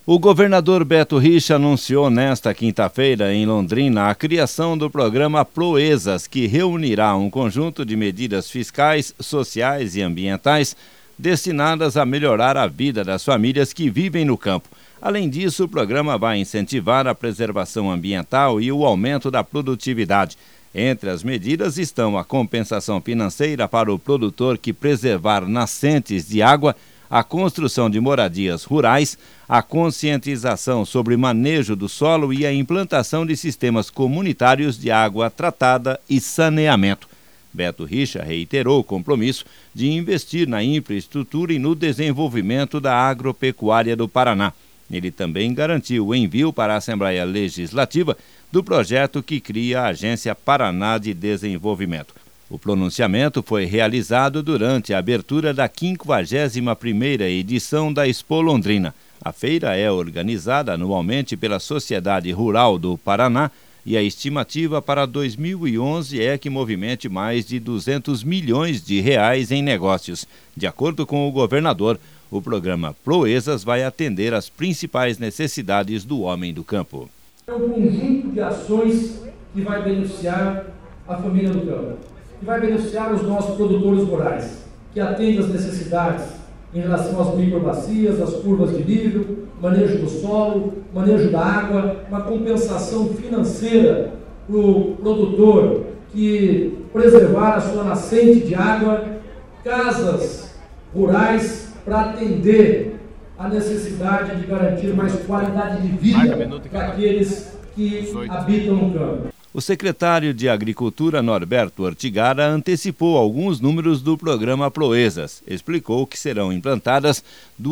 O governador Beto Richa anunciou nesta quinta-feira em Londrina a criação do programa Proezas, que reunirá um conjunto de medidas fiscais, sociais e ambientais destinadas a melhorar a vida das famílias que vivem no campo. Além disso, o programa vai incentivar a preservação ambiental e o aumento da produtividade. Entre as medidas estão a compensação financeira para o produtor que preservar nascentes de água, a construção de moradias rurais, a conscientização sobre manejo do solo e a implantação de sistemas comunitários de água tratada e saneamento. Beto Richa reiterou o compromisso de investir na infraestrutura e no desenvolvimento da agropecuária do Paraná. Ele também garantiu o envio para a Assembleia Legislativa do projeto que cria a Agência Paraná de Desenvolvimento. O pronunciamento foi realizado durante a abertura da 51ª edição da Expo Londrina. A feira é organizada anualmente pela Sociedade Rural do Paraná e a estimativa para 2011 é que movimente mais de 200 milhões de reais em negócios. De acordo com o governador, o programa Proezas vai atender às principais necessidades do homem do campo. É um conjunto de ações que vai beneficiar a família do campo, que vai beneficiar os nossos produtores rurais, que atendem às necessidades em relação às microbacias, às curvas de nível, manejo do solo, manejo da água, uma compensação financeira para o produtor que preservar a sua nascente de água, casas rurais para atender a necessidade de garantir mais qualidade de vida para aqueles que habitam no campo. O secretário de Agricultura, Norberto Ortigara, antecipou alguns números do programa Proezas. Explicou que serão implantadas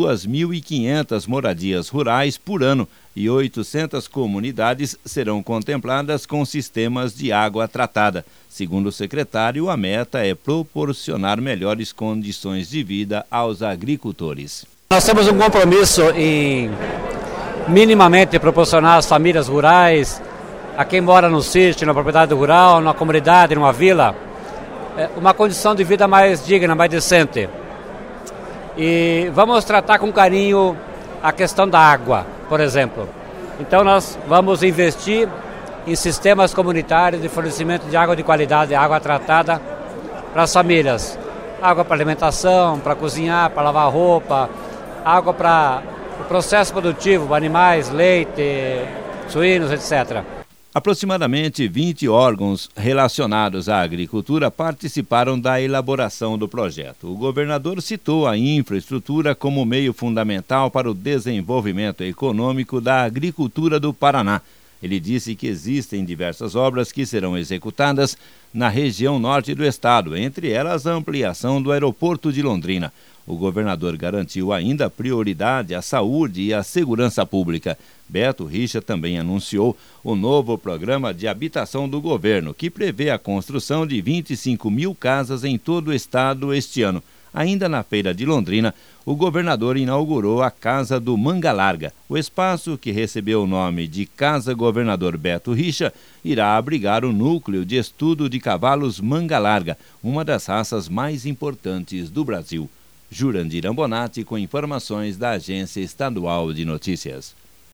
2.500 moradias rurais por ano e 800 comunidades serão contempladas com sistemas de água tratada. Segundo o secretário, a meta é proporcionar melhores condições de vida aos agricultores. Nós temos um compromisso em minimamente proporcionar às famílias rurais, a quem mora no sítio, na propriedade rural, na comunidade, numa vila, uma condição de vida mais digna, mais decente. E vamos tratar com carinho a questão da água, por exemplo. Então nós vamos investir em sistemas comunitários de fornecimento de água de qualidade, água tratada para as famílias. Água para alimentação, para cozinhar, para lavar roupa, água para o processo produtivo, animais, leite, suínos, etc. Aproximadamente 20 órgãos relacionados à agricultura participaram da elaboração do projeto. O governador citou a infraestrutura como meio fundamental para o desenvolvimento econômico da agricultura do Paraná. Ele disse que existem diversas obras que serão executadas na região norte do estado, entre elas a ampliação do aeroporto de Londrina. O governador garantiu ainda prioridade à saúde e à segurança pública. Beto Richa também anunciou o novo programa de habitação do governo, que prevê a construção de 25 mil casas em todo o estado este ano. Ainda na Feira de Londrina, o governador inaugurou a Casa do Manga Larga. O espaço, que recebeu o nome de Casa Governador Beto Richa, irá abrigar o núcleo de estudo de cavalos Manga Larga, uma das raças mais importantes do Brasil. Jurandir Ambonati com informações da Agência Estadual de Notícias.